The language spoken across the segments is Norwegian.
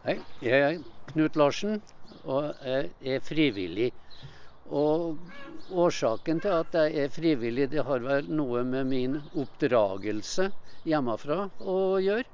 Hei, jeg er Knut Larsen, og jeg er frivillig. Og årsaken til at jeg er frivillig, det har vel noe med min oppdragelse hjemmefra å gjøre.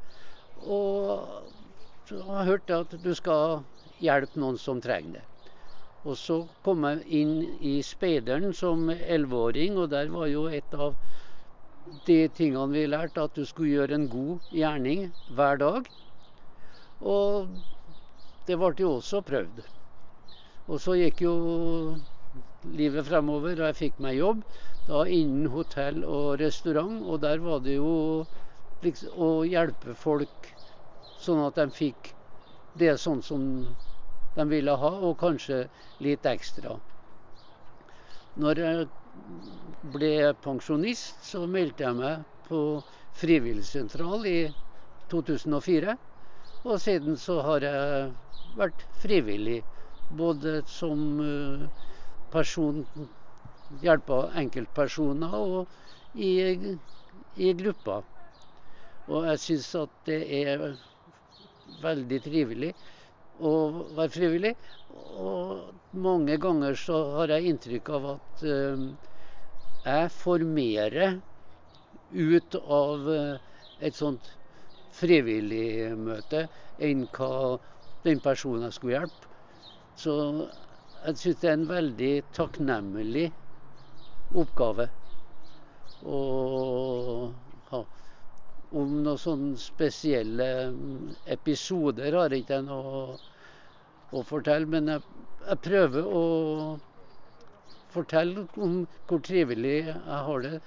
Og så har jeg hørt at du skal hjelpe noen som trenger det. Og så kom jeg inn i speideren som 11-åring, og der var jo et av de tingene vi lærte, at du skulle gjøre en god gjerning hver dag. Og det ble jo også prøvd. Og så gikk jo livet fremover, og jeg fikk meg jobb da innen hotell og restaurant. Og der var det jo liksom å hjelpe folk sånn at de fikk det sånn som de ville ha, og kanskje litt ekstra. Når jeg ble pensjonist, så meldte jeg meg på frivilligsentral i 2004. Og siden så har jeg vært frivillig, både som person, hjelpe enkeltpersoner og i grupper. Og jeg synes at det er veldig trivelig å være frivillig. Og mange ganger så har jeg inntrykk av at jeg får mer ut av et sånt frivillig møte enn hva den personen jeg skulle hjelpe. Så jeg synes det er en veldig takknemlig oppgave å ha. Om noen sånne spesielle episoder har jeg ikke noe å fortelle, men jeg prøver å fortelle om hvor trivelig jeg har det,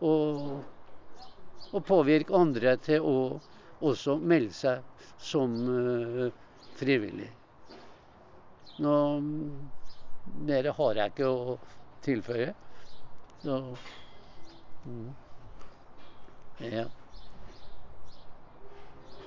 og påvirke andre til å også melde seg som frivillig. Noe mer har jeg ikke å tilføye. Så, ja.